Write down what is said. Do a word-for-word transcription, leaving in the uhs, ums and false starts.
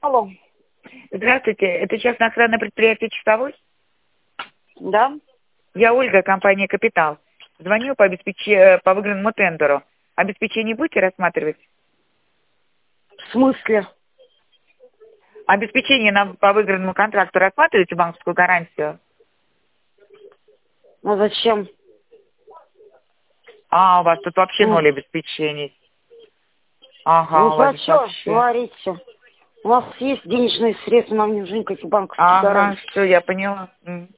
Алло. Здравствуйте, это частное охранное предприятие «Часовой»? Да. Я Ольга, компания «Капитал». Звоню по, обеспеч... по выигранному тендеру. Обеспечение будете рассматривать? В смысле? Обеспечение на... по выигранному контракту рассматриваете, банковскую гарантию? А зачем? А, у вас тут вообще Ну, ноль обеспечений. Ага, ну у вас про здесь что вообще... говорите? У вас есть денежные средства, нам не нужны никакие банковские Ага, гарантии. все, я поняла. М.